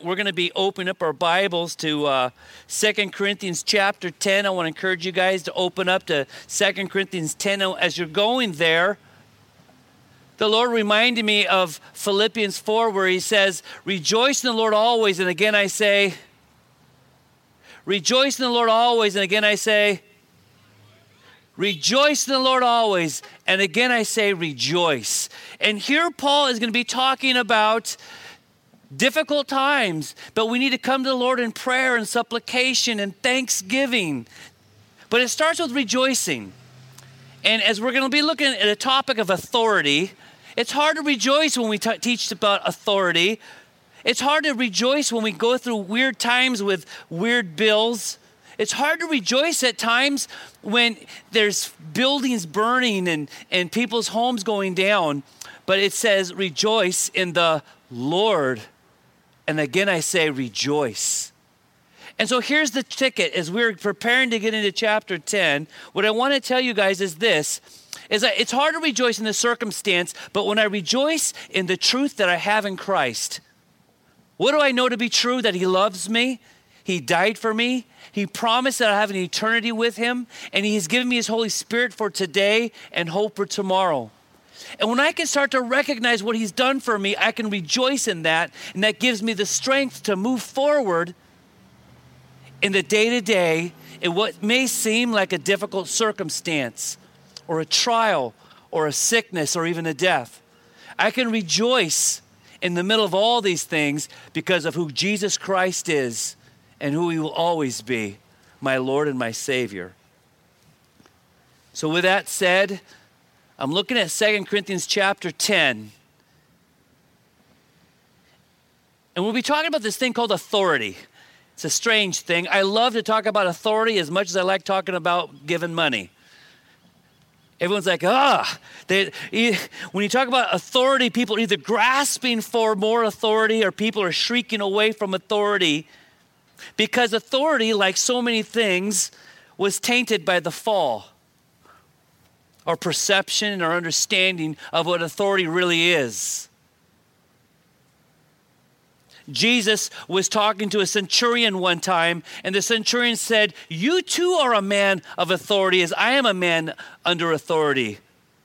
we're going to be opening up our Bibles to 2 Corinthians chapter 10. I want to encourage you guys to open up to 2 Corinthians 10. As you're going there, the Lord reminded me of Philippians 4, where he says, rejoice in the Lord always. And again I say, rejoice in the Lord always. And again I say, rejoice in the Lord always. And again I say, rejoice. And here Paul is going to be talking about difficult times, but we need to come to the Lord in prayer and supplication and thanksgiving. But it starts with rejoicing. And as we're going to be looking at a topic of authority, it's hard to rejoice when we teach about authority. It's hard to rejoice when we go through weird times with weird bills. It's hard to rejoice at times when there's buildings burning and people's homes going down. But it says rejoice in the Lord. And again, I say rejoice. And so here's the ticket. As we're preparing to get into chapter 10, what I want to tell you guys is this, is that it's hard to rejoice in the circumstance, but when I rejoice in the truth that I have in Christ, what do I know to be true? That he loves me, he died for me, he promised that I have an eternity with him, and he has given me his Holy Spirit for today and hope for tomorrow. And when I can start to recognize what he's done for me, I can rejoice in that, and that gives me the strength to move forward in the day-to-day in what may seem like a difficult circumstance or a trial or a sickness or even a death. I can rejoice in the middle of all these things because of who Jesus Christ is and who he will always be, my Lord and my Savior. So with that said, I'm looking at 2 Corinthians chapter 10. And we'll be talking about this thing called authority. It's a strange thing. I love to talk about authority as much as I like talking about giving money. Everyone's like, when you talk about authority, people are either grasping for more authority or people are shrieking away from authority because authority, like so many things, was tainted by the fall. Our perception and our understanding of what authority really is. Jesus was talking to a centurion one time, and the centurion said, you too are a man of authority as I am a man under authority.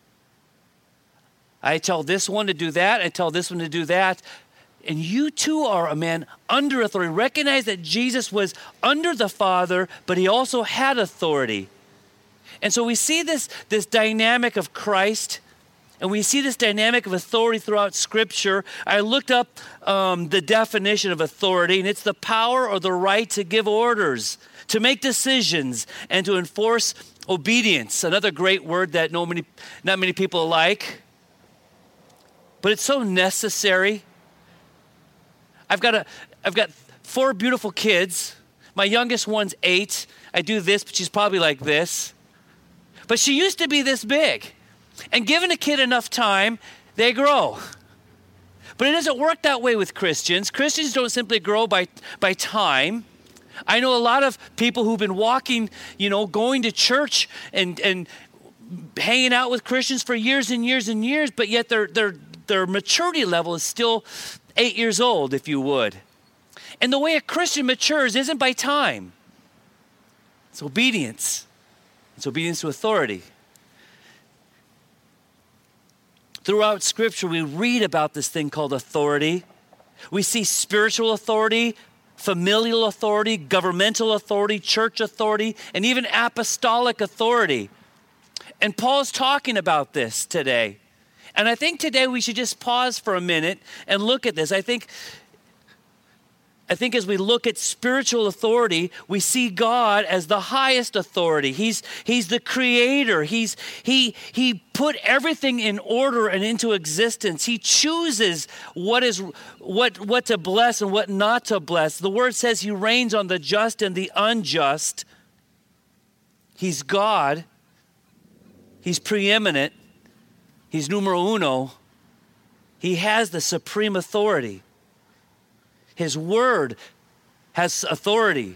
I tell this one to do that, I tell this one to do that, and you too are a man under authority. Recognize that Jesus was under the Father, but he also had authority. And so we see this dynamic of Christ, and we see this dynamic of authority throughout Scripture. I looked up the definition of authority, and it's the power or the right to give orders, to make decisions, and to enforce obedience. Another great word that not many people like, but it's so necessary. I've got 4 beautiful kids. My youngest one's 8. I do this, but she's probably like this. But she used to be this big. And given a kid enough time, they grow. But it doesn't work that way with Christians. Christians don't simply grow by time. I know a lot of people who've been walking, going to church and hanging out with Christians for years and years and years, but yet their maturity level is still 8 years old, if you would. And the way a Christian matures isn't by time. It's obedience. It's obedience to authority. Throughout Scripture, we read about this thing called authority. We see spiritual authority, familial authority, governmental authority, church authority, and even apostolic authority. And Paul's talking about this today. And I think today we should just pause for a minute and look at this. I think as we look at spiritual authority, we see God as the highest authority. He's the creator. He put everything in order and into existence. He chooses what to bless and what not to bless. The word says he reigns on the just and the unjust. He's God. He's preeminent. He's numero uno. He has the supreme authority. His word has authority.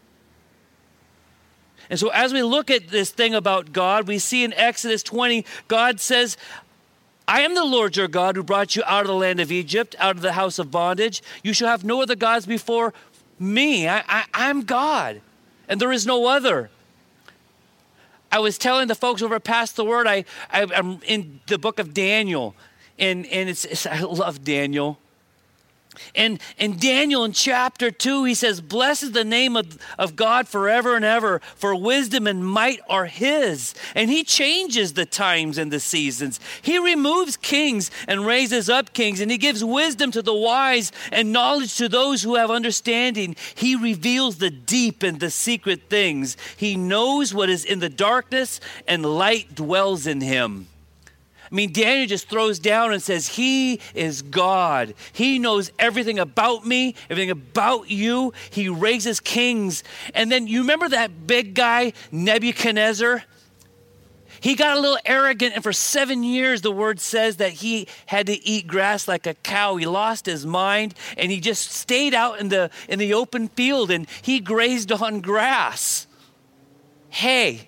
And so as we look at this thing about God, we see in Exodus 20, God says, I am the Lord your God who brought you out of the land of Egypt, out of the house of bondage. You shall have no other gods before me. I'm God, and there is no other. I was telling the folks over at Pass the Word, I'm in the book of Daniel, and I love Daniel. And in Daniel in chapter 2, he says, blessed is the name of God forever and ever, for wisdom and might are his. And he changes the times and the seasons. He removes kings and raises up kings, and he gives wisdom to the wise and knowledge to those who have understanding. He reveals the deep and the secret things. He knows what is in the darkness, and light dwells in him. I mean, Daniel just throws down and says, he is God. He knows everything about me, everything about you. He raises kings. And then you remember that big guy, Nebuchadnezzar? He got a little arrogant, and for 7 years, the word says that he had to eat grass like a cow. He lost his mind, and he just stayed out in the open field, and he grazed on grass. Hey.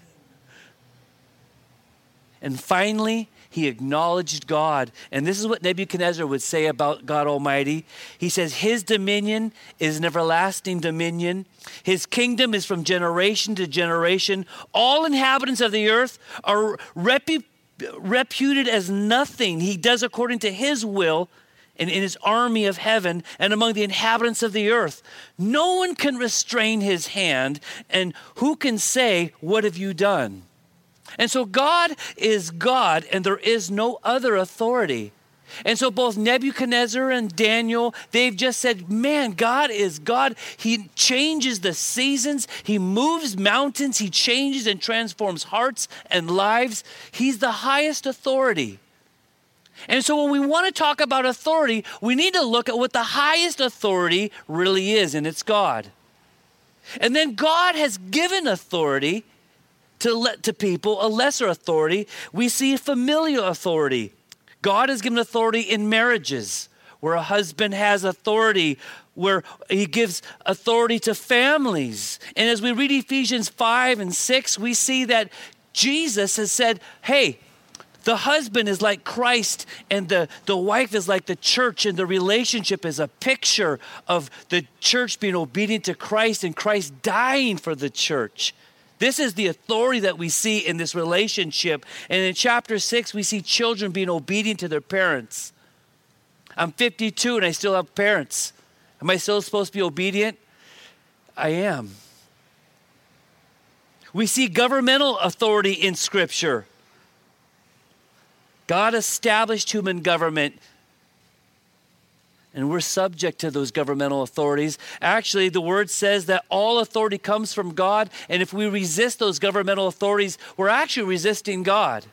And finally, he acknowledged God. And this is what Nebuchadnezzar would say about God Almighty. He says, his dominion is an everlasting dominion. His kingdom is from generation to generation. All inhabitants of the earth are reputed as nothing. He does according to his will and in his army of heaven and among the inhabitants of the earth. No one can restrain his hand. And who can say, what have you done? And so God is God, and there is no other authority. And so both Nebuchadnezzar and Daniel, they've just said, man, God is God. He changes the seasons. He moves mountains. He changes and transforms hearts and lives. He's the highest authority. And so when we want to talk about authority, we need to look at what the highest authority really is, and it's God. And then God has given authority to people, a lesser authority. We see familial authority. God has given authority in marriages, where a husband has authority, where he gives authority to families. And as we read Ephesians 5 and 6, we see that Jesus has said, hey, the husband is like Christ, and the wife is like the church, and the relationship is a picture of the church being obedient to Christ and Christ dying for the church. This is the authority that we see in this relationship. And in chapter 6, we see children being obedient to their parents. I'm 52 and I still have parents. Am I still supposed to be obedient? I am. We see governmental authority in Scripture. God established human government, and we're subject to those governmental authorities. Actually, the word says that all authority comes from God, and if we resist those governmental authorities, we're actually resisting God.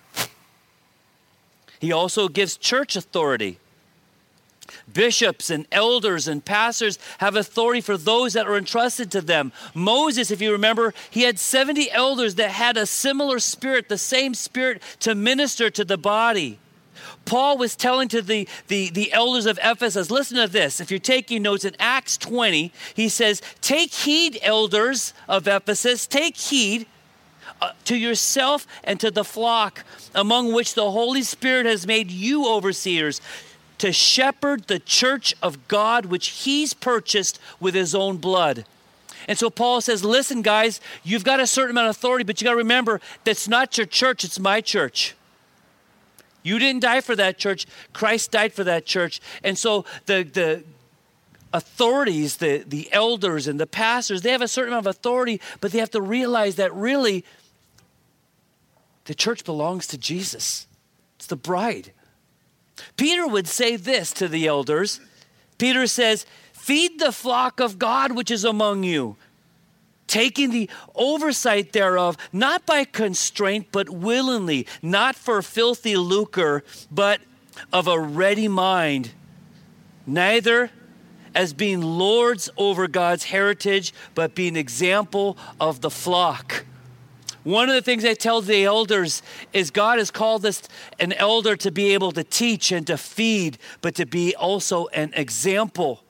He also gives church authority. Bishops and elders and pastors have authority for those that are entrusted to them. Moses, if you remember, he had 70 elders that had a similar spirit, the same spirit to minister to the body. Paul was telling to the elders of Ephesus, listen to this. If you're taking notes, in Acts 20, he says, take heed, elders of Ephesus, take heed to yourself and to the flock among which the Holy Spirit has made you overseers, to shepherd the church of God, which he's purchased with his own blood. And so Paul says, listen, guys, you've got a certain amount of authority, but you got to remember, that's not your church, it's my church. You didn't die for that church. Christ died for that church. And so the authorities, the elders and the pastors, they have a certain amount of authority, but they have to realize that really the church belongs to Jesus. It's the bride. Peter would say this to the elders. Peter says, feed the flock of God which is among you, taking the oversight thereof, not by constraint, but willingly, not for filthy lucre, but of a ready mind, neither as being lords over God's heritage, but being example of the flock. One of the things I tell the elders is God has called us an elder to be able to teach and to feed, but to be also an example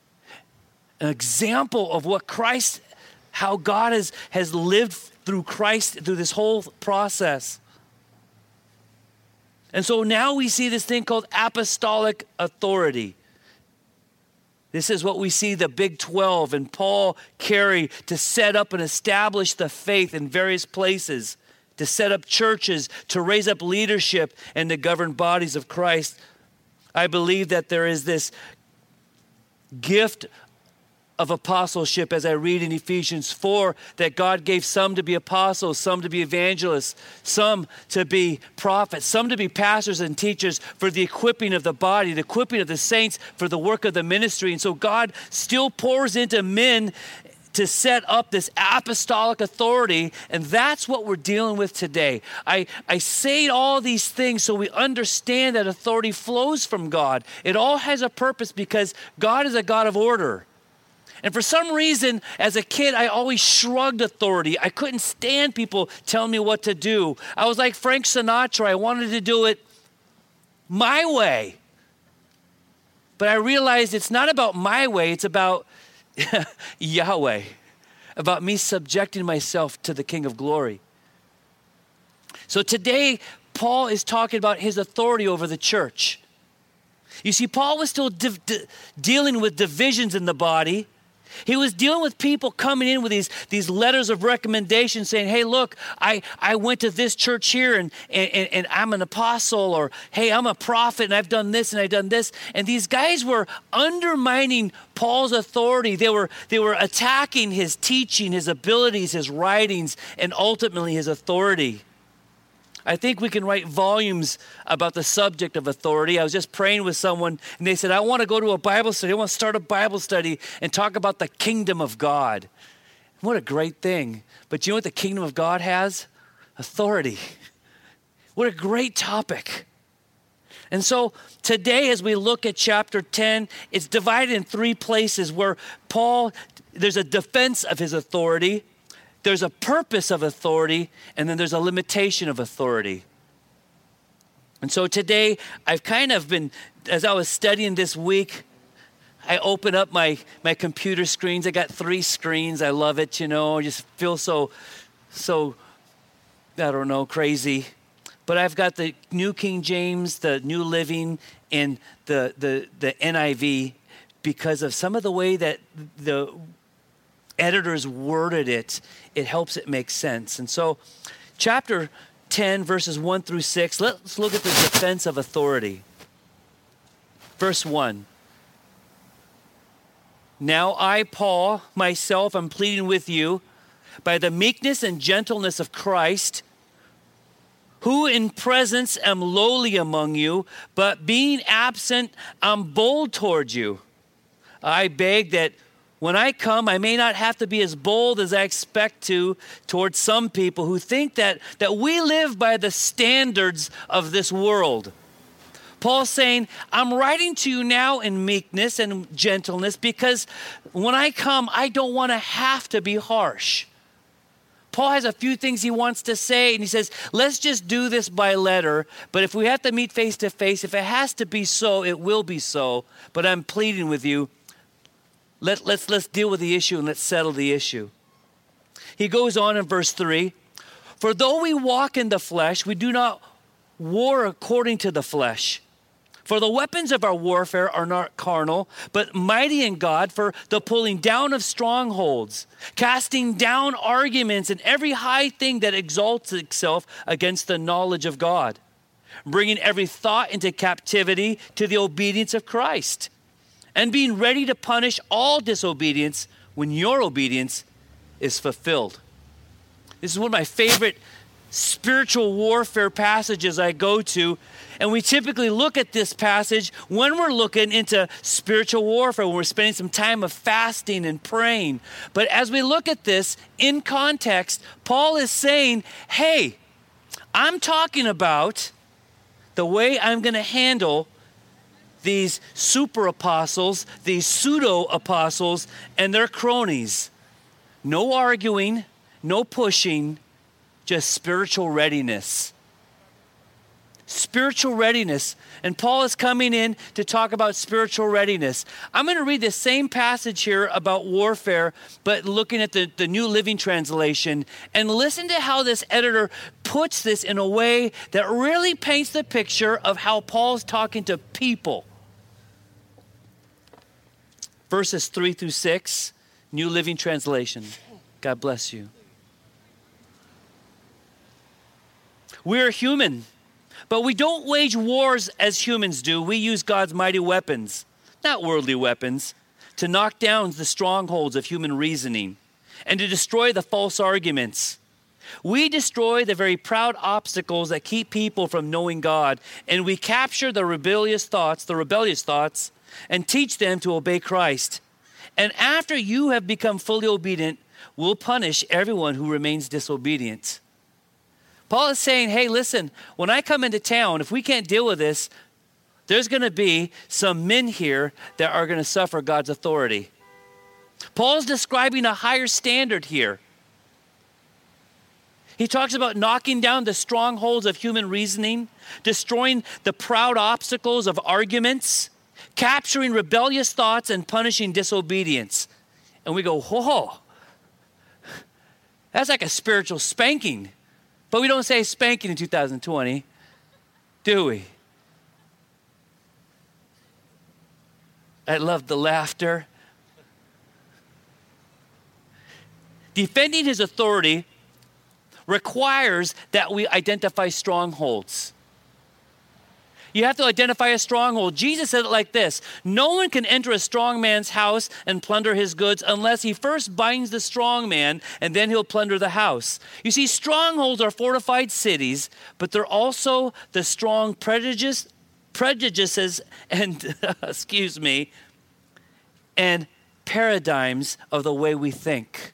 of what Christ, how God has lived through Christ through this whole process. And so now we see this thing called apostolic authority. This is what we see the Big 12 and Paul carry to set up and establish the faith in various places, to set up churches, to raise up leadership, and to govern bodies of Christ. I believe that there is this gift of apostleship, as I read in Ephesians 4, that God gave some to be apostles, some to be evangelists, some to be prophets, some to be pastors and teachers for the equipping of the body, the equipping of the saints for the work of the ministry. And so God still pours into men to set up this apostolic authority, and that's what we're dealing with today. I say all these things so we understand that authority flows from God. It all has a purpose because God is a God of order. And for some reason, as a kid, I always shrugged authority. I couldn't stand people telling me what to do. I was like Frank Sinatra. I wanted to do it my way. But I realized it's not about my way. It's about Yahweh, about me subjecting myself to the King of Glory. So today, Paul is talking about his authority over the church. You see, Paul was still dealing with divisions in the body. He was dealing with people coming in with these letters of recommendation saying, hey, look, I went to this church here and I'm an apostle, or hey, I'm a prophet and I've done this and I've done this. And these guys were undermining Paul's authority. They were attacking his teaching, his abilities, his writings, and ultimately his authority. I think we can write volumes about the subject of authority. I was just praying with someone, and they said, I want to go to a Bible study. I want to start a Bible study and talk about the kingdom of God. What a great thing. But you know what the kingdom of God has? Authority. What a great topic. And so today, as we look at chapter 10, it's divided in three places where there's a defense of his authority, there's a purpose of authority, and then there's a limitation of authority. And so today, I've kind of been, as I was studying this week, I open up my computer screens. I got 3 screens. I love it, I just feel so, I don't know, crazy. But I've got the New King James, the New Living, and the NIV because of some of the way that the editors worded it. It helps it make sense. And so chapter 10, verses 1 through 6, let's look at the defense of authority. Verse 1. Now I, Paul, myself, am pleading with you by the meekness and gentleness of Christ, who in presence am lowly among you, but being absent, I'm bold toward you. I beg that when I come, I may not have to be as bold as I expect to towards some people who think that we live by the standards of this world. Paul's saying, I'm writing to you now in meekness and gentleness because when I come, I don't want to have to be harsh. Paul has a few things he wants to say, and he says, let's just do this by letter, but if we have to meet face to face, if it has to be so, it will be so, but I'm pleading with you. Let's deal with the issue and let's settle the issue. He goes on in verse 3, for though we walk in the flesh, we do not war according to the flesh. For the weapons of our warfare are not carnal, but mighty in God for the pulling down of strongholds, casting down arguments and every high thing that exalts itself against the knowledge of God, bringing every thought into captivity to the obedience of Christ, and being ready to punish all disobedience when your obedience is fulfilled. This is one of my favorite spiritual warfare passages I go to, and we typically look at this passage when we're looking into spiritual warfare, when we're spending some time of fasting and praying. But as we look at this in context, Paul is saying, hey, I'm talking about the way I'm going to handle these super apostles, these pseudo apostles, and their cronies. No arguing, no pushing, just spiritual readiness. spiritual readiness. And Paul is coming in to talk about spiritual readiness. I'm going to read the same passage here about warfare, but looking at the New Living Translation. And listen to how this editor puts this in a way that really paints the picture of how Paul's talking to people. Verses 3 through 6, New Living Translation. God bless you. We're human, but we don't wage wars as humans do. We use God's mighty weapons, not worldly weapons, to knock down the strongholds of human reasoning and to destroy the false arguments. We destroy the very proud obstacles that keep people from knowing God, and we capture the rebellious thoughts, and teach them to obey Christ. And after you have become fully obedient, we'll punish everyone who remains disobedient. Paul is saying, hey, listen, when I come into town, if we can't deal with this, there's going to be some men here that are going to suffer God's authority. Paul's describing a higher standard here. He talks about knocking down the strongholds of human reasoning, destroying the proud obstacles of arguments, capturing rebellious thoughts, and punishing disobedience. And we go, whoa, that's like a spiritual spanking. But we don't say spanking in 2020, do we? I love the laughter. Defending his authority requires that we identify strongholds. You have to identify a stronghold. Jesus said it like this: no one can enter a strong man's house and plunder his goods unless he first binds the strong man, and then he'll plunder the house. You see, strongholds are fortified cities, but they're also the strong prejudices and and paradigms of the way we think.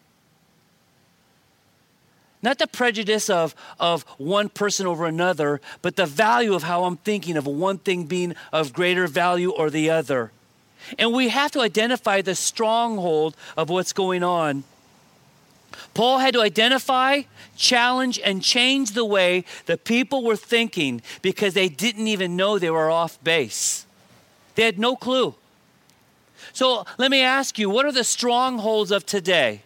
Not the prejudice of one person over another, but the value of how I'm thinking of one thing being of greater value or the other. And we have to identify the stronghold of what's going on. Paul had to identify, challenge, and change the way the people were thinking because they didn't even know they were off base. They had no clue. So let me ask you, what are the strongholds of today?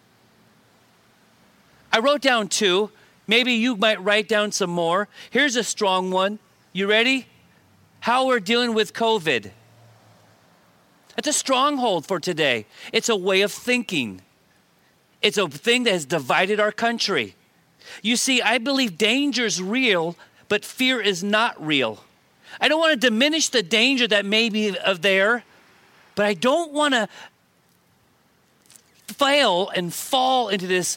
I wrote down 2. Maybe you might write down some more. Here's a strong one. You ready? How we're dealing with COVID. It's a stronghold for today. It's a way of thinking. It's a thing that has divided our country. You see, I believe danger is real, but fear is not real. I don't want to diminish the danger that may be there, but I don't want to fail and fall into this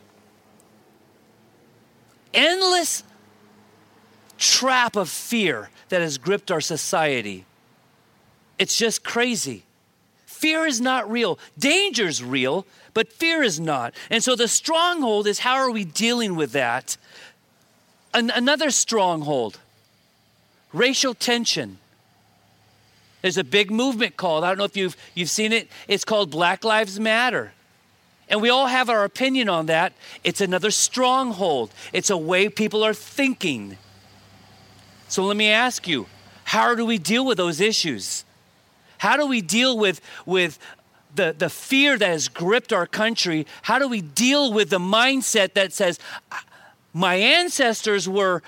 endless trap of fear that has gripped our society. It's just crazy. Fear is not real. Danger is real, but fear is not. And so the stronghold is, how are we dealing with that? Another stronghold, racial tension. There's a big movement called, I don't know if you've seen it, it's called Black Lives Matter. And we all have our opinion on that. It's another stronghold. It's a way people are thinking. So let me ask you, how do we deal with those issues? How do we deal with the fear that has gripped our country? How do we deal with the mindset that says, my ancestors were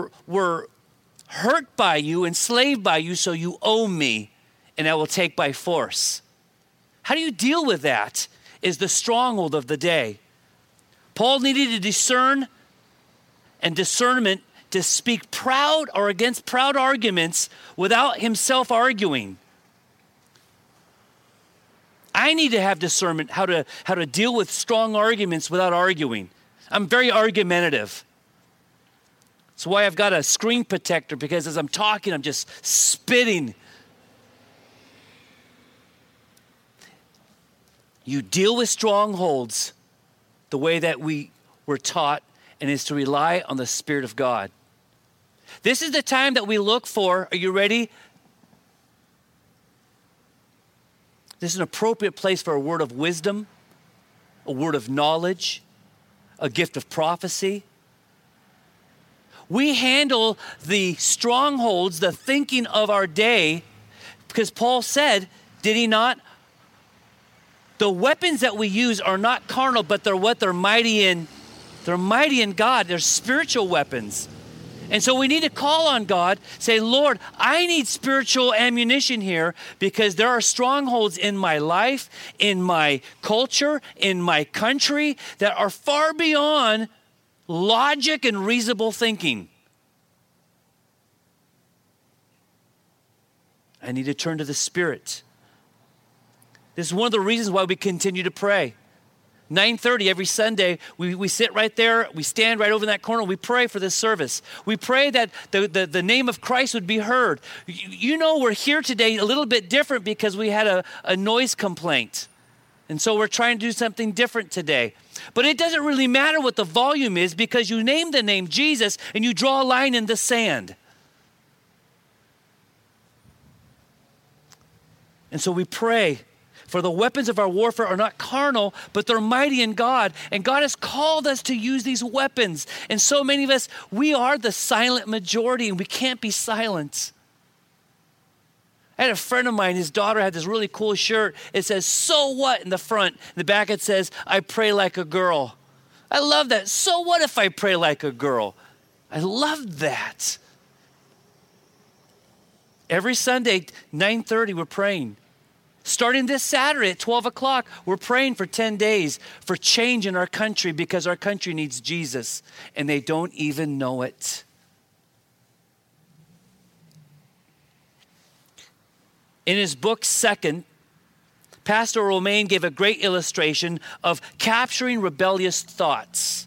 hurt by you, enslaved by you, so you owe me, and I will take by force? How do you deal with that? Is the stronghold of the day. Paul needed to discern and discernment to speak proud or against proud arguments without himself arguing. I need to have discernment how to deal with strong arguments without arguing. I'm very argumentative. That's why I've got a screen protector, because as I'm talking, I'm just spitting. You deal with strongholds the way that we were taught, and is to rely on the Spirit of God. This is the time that we look for, are you ready? This is an appropriate place for a word of wisdom, a word of knowledge, a gift of prophecy. We handle the strongholds, the thinking of our day, because Paul said, did he not? The weapons that we use are not carnal, but they're what? They're mighty in God. They're spiritual weapons. And so we need to call on God, say, Lord, I need spiritual ammunition here because there are strongholds in my life, in my culture, in my country that are far beyond logic and reasonable thinking. I need to turn to the Spirit. This is one of the reasons why we continue to pray. 9:30 every Sunday, we sit right there, we stand right over in that corner, we pray for this service. We pray that the name of Christ would be heard. You know we're here today a little bit different because we had a noise complaint. And so we're trying to do something different today. But it doesn't really matter what the volume is because you name the name Jesus and you draw a line in the sand. And so we pray. For the weapons of our warfare are not carnal, but they're mighty in God. And God has called us to use these weapons. And so many of us, we are the silent majority, and we can't be silent. I had a friend of mine, his daughter had this really cool shirt. It says, "So what?" in the front. In the back it says, "I pray like a girl." I love that. So what if I pray like a girl? I love that. Every Sunday, 9:30, we're praying. Starting this Saturday at 12 o'clock, we're praying for 10 days for change in our country because our country needs Jesus, and they don't even know it. In his book, Second, Pastor Romaine gave a great illustration of capturing rebellious thoughts.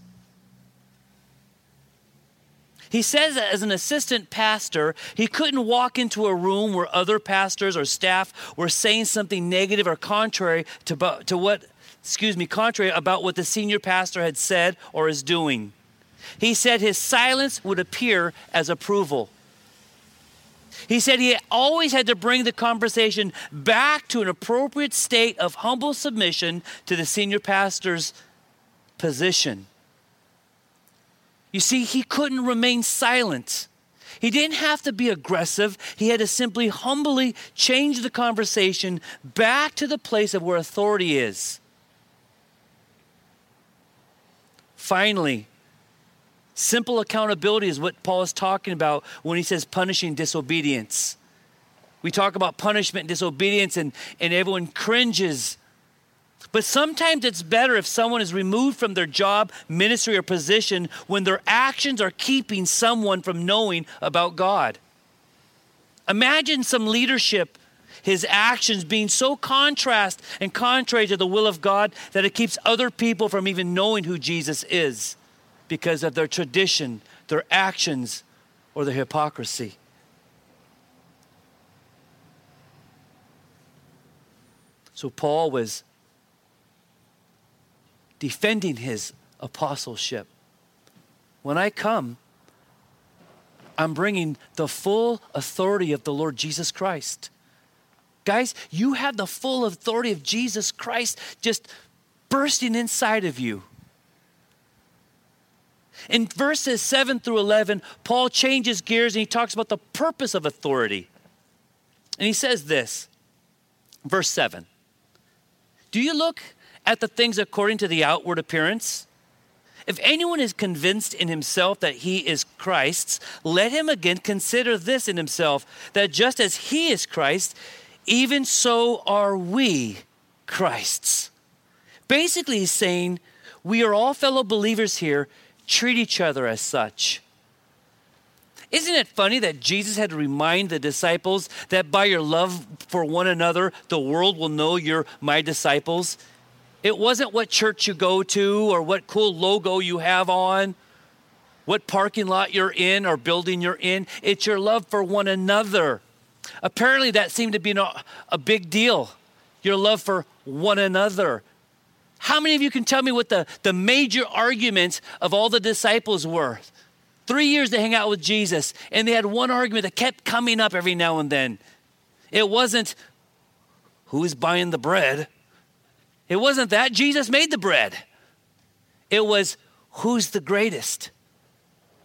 He says that as an assistant pastor, he couldn't walk into a room where other pastors or staff were saying something negative or contrary about what the senior pastor had said or is doing. He said his silence would appear as approval. He said he always had to bring the conversation back to an appropriate state of humble submission to the senior pastor's position. You see, he couldn't remain silent. He didn't have to be aggressive. He had to simply humbly change the conversation back to the place of where authority is. Finally, simple accountability is what Paul is talking about when he says punishing disobedience. We talk about punishment and disobedience and everyone cringes. But sometimes it's better if someone is removed from their job, ministry, or position when their actions are keeping someone from knowing about God. Imagine some leadership, his actions being so contrast and contrary to the will of God that it keeps other people from even knowing who Jesus is because of their tradition, their actions, or their hypocrisy. So Paul was defending his apostleship. When I come, I'm bringing the full authority of the Lord Jesus Christ. Guys, you have the full authority of Jesus Christ just bursting inside of you. In verses 7 through 11, Paul changes gears and he talks about the purpose of authority. And he says this, verse 7. Do you look at the things according to the outward appearance? If anyone is convinced in himself that he is Christ's, let him again consider this in himself, that just as he is Christ, even so are we Christ's. Basically, he's saying, we are all fellow believers here. Treat each other as such. Isn't it funny that Jesus had to remind the disciples that by your love for one another, the world will know you're my disciples? It wasn't what church you go to or what cool logo you have on, what parking lot you're in or building you're in. It's your love for one another. Apparently that seemed to be a big deal, your love for one another. How many of you can tell me what the major arguments of all the disciples were? 3 years they hang out with Jesus, and they had one argument that kept coming up every now and then. It wasn't, who's buying the bread? It wasn't that. Jesus made the bread. It was, who's the greatest?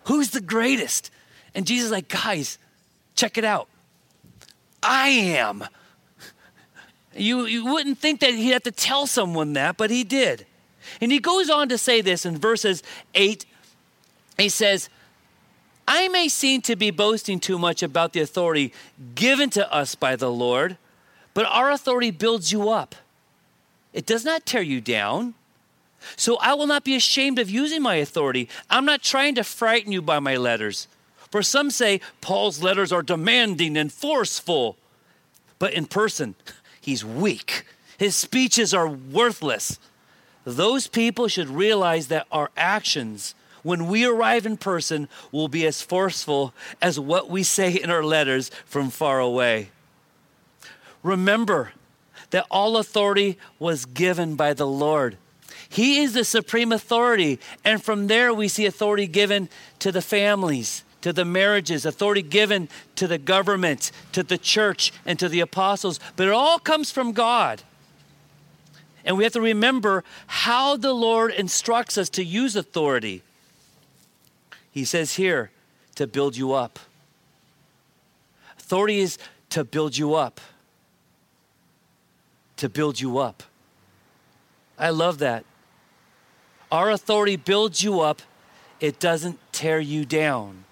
Who's the greatest? And Jesus is like, guys, check it out. I am. You wouldn't think that he'd have to tell someone that, but he did. And he goes on to say this in verses 8. He says, I may seem to be boasting too much about the authority given to us by the Lord, but our authority builds you up. It does not tear you down. So I will not be ashamed of using my authority. I'm not trying to frighten you by my letters. For some say Paul's letters are demanding and forceful, but in person, he's weak. His speeches are worthless. Those people should realize that our actions, when we arrive in person, will be as forceful as what we say in our letters from far away. Remember that all authority was given by the Lord. He is the supreme authority. And from there, we see authority given to the families, to the marriages, authority given to the government, to the church, and to the apostles. But it all comes from God. And we have to remember how the Lord instructs us to use authority. He says here, to build you up. Authority is to build you up. To build you up. I love that. Our authority builds you up. It doesn't tear you down.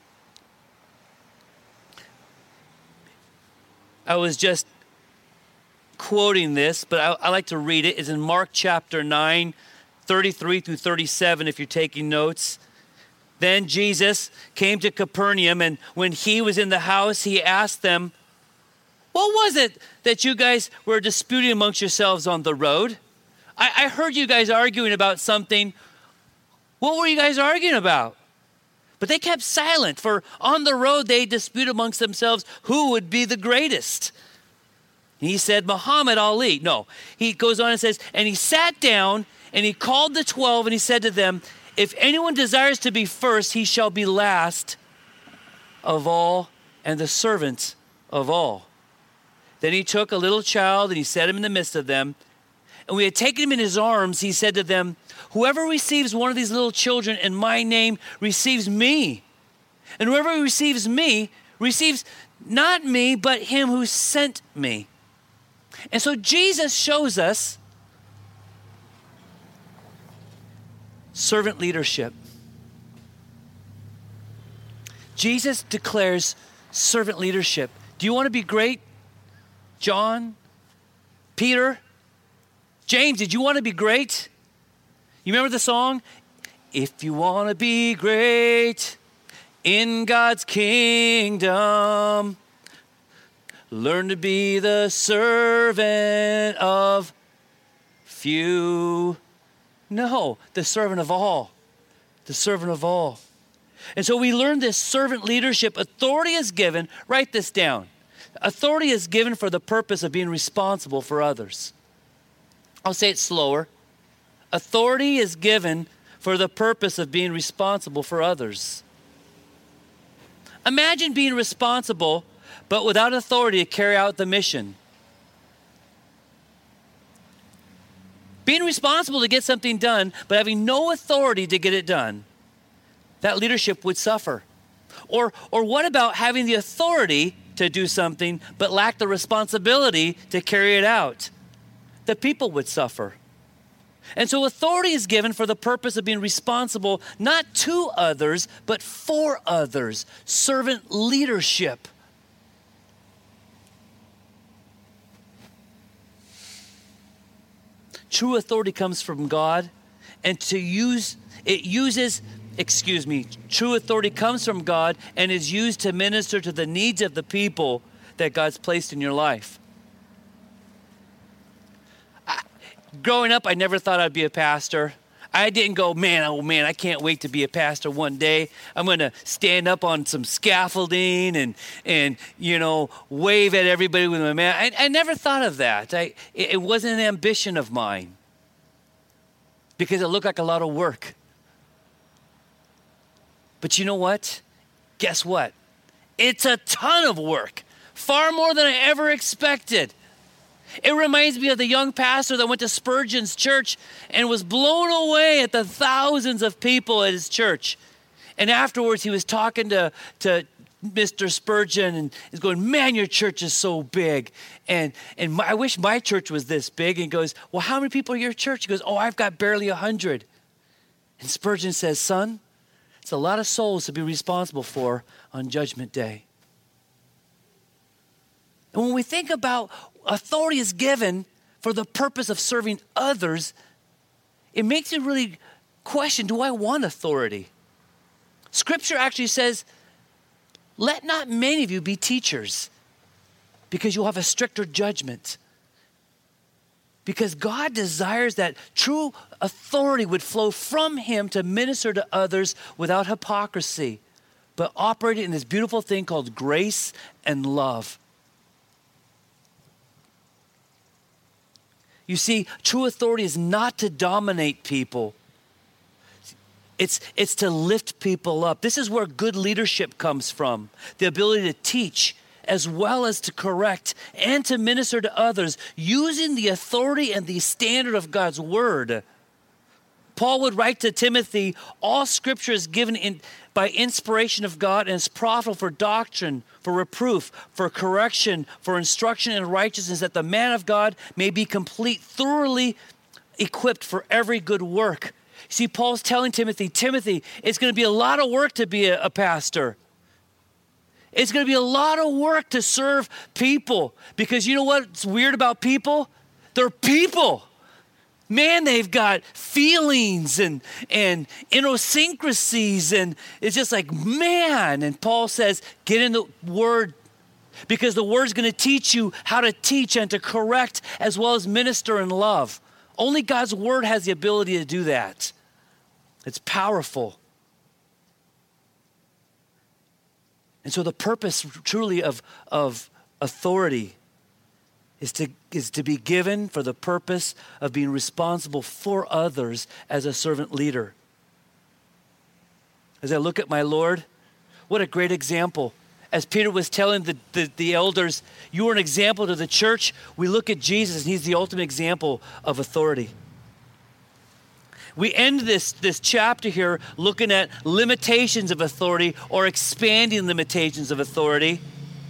I was just quoting this, but I like to read it. It's in Mark chapter 9, 33 through 37, if you're taking notes. Then Jesus came to Capernaum, and when he was in the house, he asked them, what was it that you guys were disputing amongst yourselves on the road? I heard you guys arguing about something. What were you guys arguing about? But they kept silent, for on the road they disputed amongst themselves who would be the greatest. He said, Muhammad Ali. No, he goes on and says, and he sat down and he called the 12 and he said to them, if anyone desires to be first, he shall be last of all and the servant of all. Then he took a little child and he set him in the midst of them. And we had taken him in his arms. He said to them, whoever receives one of these little children in my name receives me. And whoever receives me receives not me, but him who sent me. And so Jesus shows us servant leadership. Jesus declares servant leadership. Do you want to be great? John? Peter? James, did you want to be great? You remember the song? If you want to be great in God's kingdom, learn to be the servant of few. No, the servant of all. The servant of all. And so we learn this servant leadership. Authority is given. Write this down. Authority is given for the purpose of being responsible for others. I'll say it slower. Authority is given for the purpose of being responsible for others. Imagine being responsible, but without authority to carry out the mission. Being responsible to get something done, but having no authority to get it done. That leadership would suffer. Or what about having the authority to do something, but lack the responsibility to carry it out? The people would suffer. And so authority is given for the purpose of being responsible, not to others, but for others. Servant leadership. True authority comes from God, and true authority comes from God and is used to minister to the needs of the people that God's placed in your life. Growing up, I never thought I'd be a pastor. I didn't go, man, I can't wait to be a pastor one day. I'm going to stand up on some scaffolding and wave at everybody with my man. I never thought of that. It wasn't an ambition of mine because it looked like a lot of work. But you know what? Guess what? It's a ton of work, far more than I ever expected. It reminds me of the young pastor that went to Spurgeon's church and was blown away at the thousands of people at his church. And afterwards, he was talking to Mr. Spurgeon and he's going, man, your church is so big. And I wish my church was this big. And he goes, well, how many people are your church? He goes, oh, I've got barely 100. And Spurgeon says, son, it's a lot of souls to be responsible for on Judgment Day. And when we think about authority is given for the purpose of serving others, it makes you really question, do I want authority? Scripture actually says, let not many of you be teachers, because you'll have a stricter judgment. Because God desires that true authority would flow from him to minister to others without hypocrisy, but operating in this beautiful thing called grace and love. You see, true authority is not to dominate people. It's to lift people up. This is where good leadership comes from. The ability to teach as well as to correct and to minister to others using the authority and the standard of God's word. Paul would write to Timothy, all scripture is given by inspiration of God and is profitable for doctrine, for reproof, for correction, for instruction in righteousness, that the man of God may be complete, thoroughly equipped for every good work. See, Paul's telling Timothy, it's going to be a lot of work to be a pastor. It's going to be a lot of work to serve people, because you know what's weird about people? They're people. Man, they've got feelings and idiosyncrasies, and it's just like, man. And Paul says, get in the word, because the word's going to teach you how to teach and to correct as well as minister in love. Only God's word has the ability to do that. It's powerful. And so the purpose truly of authority is to be given for the purpose of being responsible for others as a servant leader. As I look at my Lord, what a great example. As Peter was telling the elders, you are an example to the church. We look at Jesus, and he's the ultimate example of authority. We end this chapter here looking at limitations of authority or expanding limitations of authority.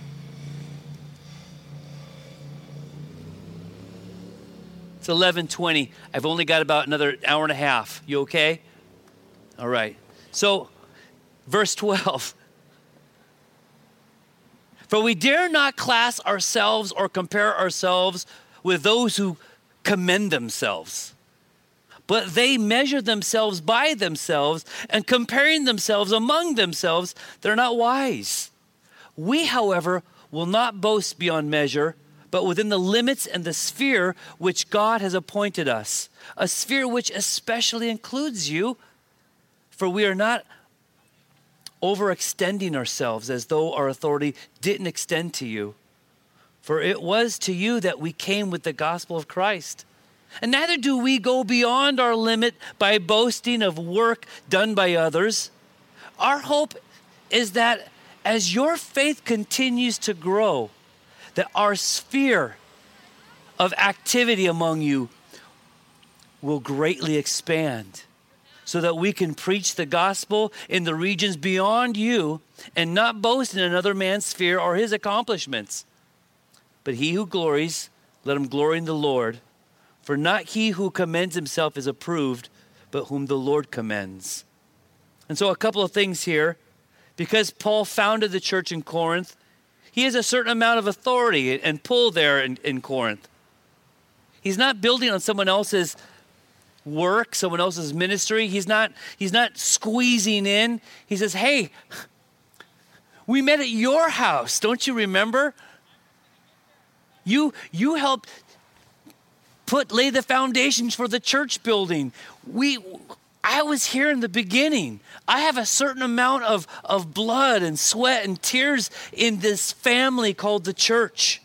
It's 11:20. I've only got about another hour and a half. You okay? All right. So, verse 12. For we dare not class ourselves or compare ourselves with those who commend themselves. But they measure themselves by themselves, and comparing themselves among themselves, they're not wise. We, however, will not boast beyond measure, but within the limits and the sphere which God has appointed us, a sphere which especially includes you, for we are not overextending ourselves as though our authority didn't extend to you. For it was to you that we came with the gospel of Christ. And neither do we go beyond our limit by boasting of work done by others. Our hope is that as your faith continues to grow, that our sphere of activity among you will greatly expand, so that we can preach the gospel in the regions beyond you and not boast in another man's sphere or his accomplishments. But he who glories, let him glory in the Lord. For not he who commends himself is approved, but whom the Lord commends. And so a couple of things here. Because Paul founded the church in Corinth, he has a certain amount of authority and pull there in Corinth. He's not building on someone else's work, someone else's ministry. He's not squeezing in. He says, hey, we met at your house. Don't you remember? You helped lay the foundations for the church building. I was here in the beginning. I have a certain amount of blood and sweat and tears in this family called the church.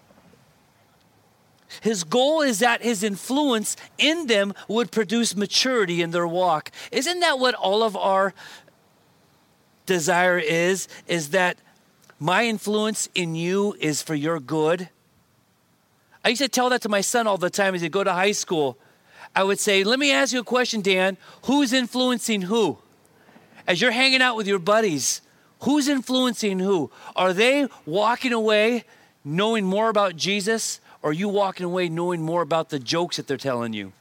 His goal is that his influence in them would produce maturity in their walk. Isn't that what all of our desire is that my influence in you is for your good? I used to tell that to my son all the time as he'd go to high school. I would say, let me ask you a question, Dan. Who's influencing who? As you're hanging out with your buddies, who's influencing who? Are they walking away knowing more about Jesus, or are you walking away knowing more about the jokes that they're telling you?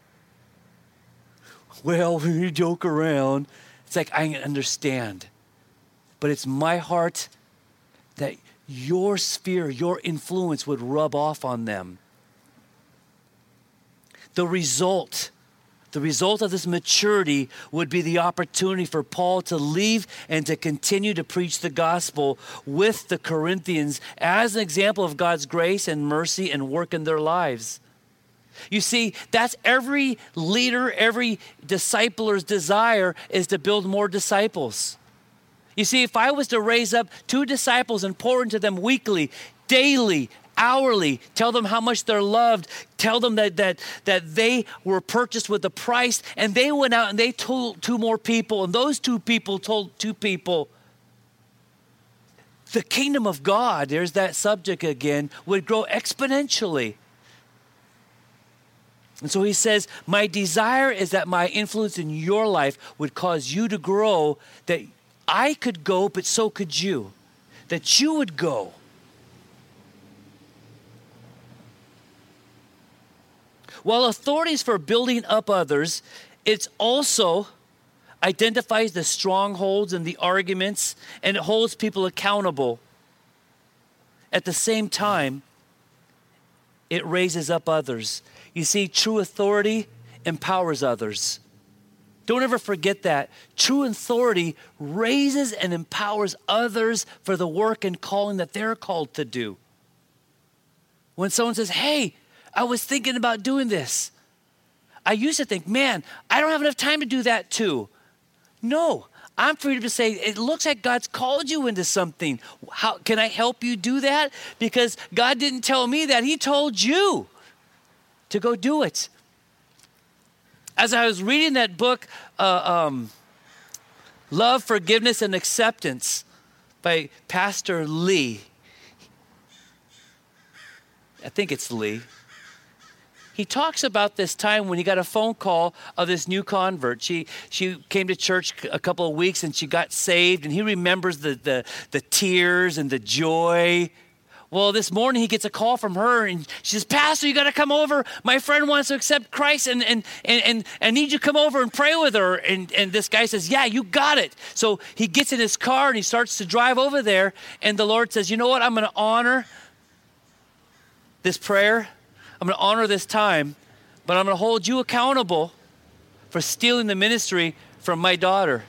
Well, we joke around. It's like, I understand. But it's my heart that your sphere, your influence would rub off on them. The result of this maturity would be the opportunity for Paul to leave and to continue to preach the gospel with the Corinthians as an example of God's grace and mercy and work in their lives. You see, that's every leader, every discipler's desire, is to build more disciples. You see, if I was to raise up 2 disciples and pour into them weekly, daily, hourly, tell them how much they're loved, tell them that they were purchased with a price, and they went out and they told 2 more people, and those 2 people told 2 people, the kingdom of God, there's that subject again, would grow exponentially. And so he says, my desire is that my influence in your life would cause you to grow, that I could go, but so could you. That you would go. While authority is for building up others, it's also identifies the strongholds and the arguments, and it holds people accountable. At the same time, it raises up others. You see, true authority empowers others. Don't ever forget that. True authority raises and empowers others for the work and calling that they're called to do. When someone says, hey, I was thinking about doing this. I used to think, man, I don't have enough time to do that too. No, I'm free to say, it looks like God's called you into something. How can I help you do that? Because God didn't tell me that. He told you to go do it. As I was reading that book, Love, Forgiveness, and Acceptance by Pastor Lee. I think it's Lee. He talks about this time when he got a phone call of this new convert. She came to church a couple of weeks and she got saved, and he remembers the tears and the joy. Well, this morning he gets a call from her, and she says, Pastor, you got to come over. My friend wants to accept Christ and need you to come over and pray with her. And this guy says, yeah, you got it. So he gets in his car and he starts to drive over there. And the Lord says, you know what? I'm going to honor this prayer. I'm going to honor this time, but I'm going to hold you accountable for stealing the ministry from my daughter.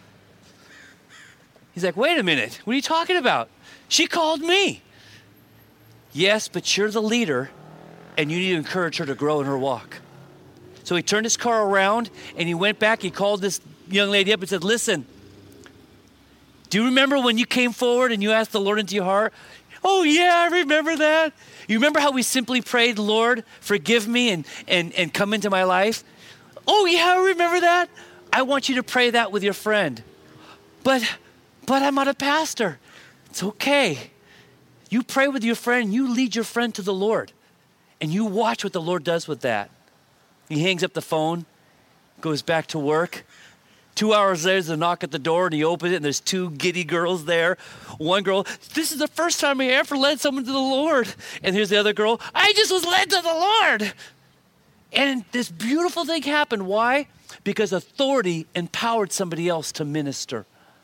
He's like, wait a minute. What are you talking about? She called me. Yes, but you're the leader, and you need to encourage her to grow in her walk. So he turned his car around, and he went back. He called this young lady up and said, listen, do you remember when you came forward and you asked the Lord into your heart? Oh, yeah, I remember that. You remember how we simply prayed, Lord, forgive me and come into my life? Oh, yeah, I remember that. I want you to pray that with your friend. But I'm not a pastor. It's okay. You pray with your friend, you lead your friend to the Lord, and you watch what the Lord does with that. He hangs up the phone, goes back to work. 2 hours later, there's a knock at the door, and he opens it, and there's 2 giddy girls there. One girl, this is the first time I ever led someone to the Lord. And here's the other girl, I just was led to the Lord. And this beautiful thing happened. Why? Because authority empowered somebody else to minister.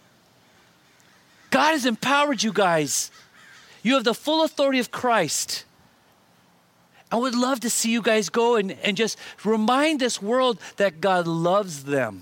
God has empowered you guys. You have the full authority of Christ. I would love to see you guys go and just remind this world that God loves them.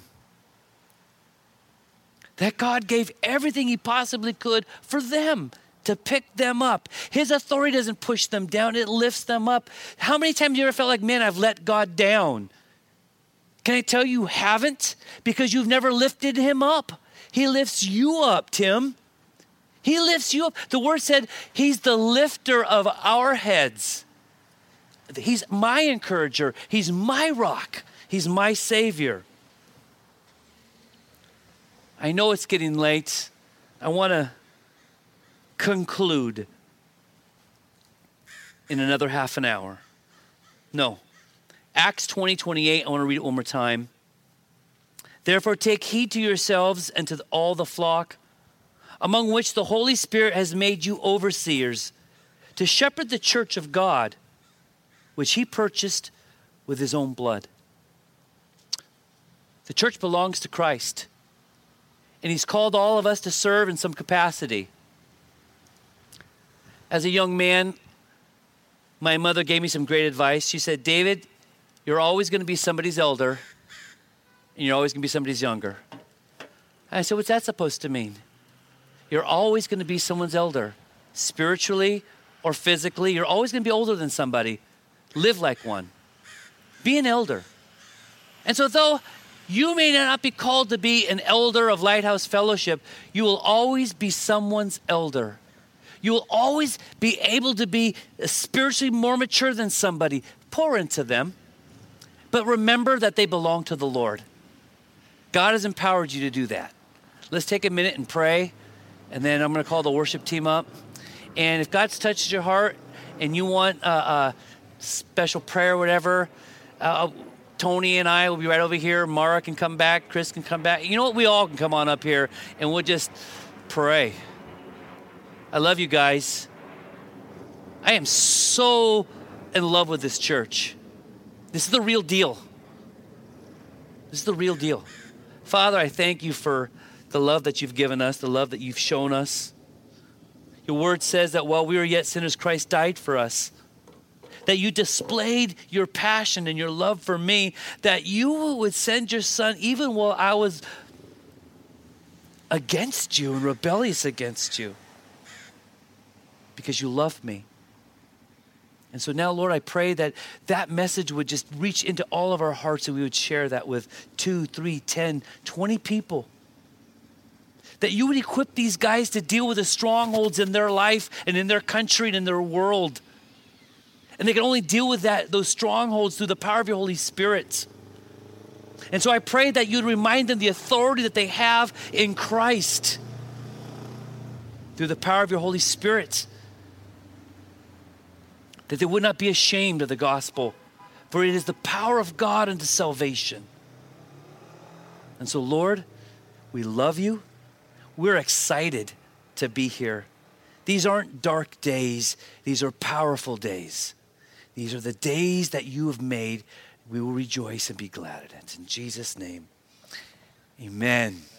That God gave everything he possibly could for them, to pick them up. His authority doesn't push them down, it lifts them up. How many times have you ever felt like, man, I've let God down? Can I tell you haven't? Because you've never lifted him up. He lifts you up, Tim. He lifts you up. The word said he's the lifter of our heads. He's my encourager. He's my rock. He's my savior. I know it's getting late. I want to conclude in another half an hour. No. Acts 20:28, I want to read it one more time. Therefore take heed to yourselves and to all the flock, among which the Holy Spirit has made you overseers, to shepherd the church of God, which he purchased with his own blood. The church belongs to Christ, and he's called all of us to serve in some capacity. As a young man, my mother gave me some great advice. She said, David, you're always going to be somebody's elder, and you're always going to be somebody's younger. And I said, what's that supposed to mean? You're always going to be someone's elder, spiritually or physically. You're always going to be older than somebody. Live like one. Be an elder. And so though you may not be called to be an elder of Lighthouse Fellowship, you will always be someone's elder. You will always be able to be spiritually more mature than somebody. Pour into them. But remember that they belong to the Lord. God has empowered you to do that. Let's take a minute and pray, and then I'm going to call the worship team up. And if God's touched your heart and you want a special prayer or whatever, Tony and I will be right over here. Mara can come back. Chris can come back. You know what? We all can come on up here, and we'll just pray. I love you guys. I am so in love with this church. This is the real deal. This is the real deal. Father, I thank you for the love that you've given us, the love that you've shown us. Your word says that while we were yet sinners, Christ died for us. That you displayed your passion and your love for me, that you would send your son even while I was against you and rebellious against you, because you loved me. And so now, Lord, I pray that that message would just reach into all of our hearts, and we would share that with 2, 3, 10, 20 people. That you would equip these guys to deal with the strongholds in their life and in their country and in their world. And they can only deal with those strongholds through the power of your Holy Spirit. And so I pray that you'd remind them the authority that they have in Christ through the power of your Holy Spirit. That they would not be ashamed of the gospel, for it is the power of God unto salvation. And so, Lord, we love you. We're excited to be here. These aren't dark days. These are powerful days. These are the days that you have made. We will rejoice and be glad in it. In Jesus' name, amen.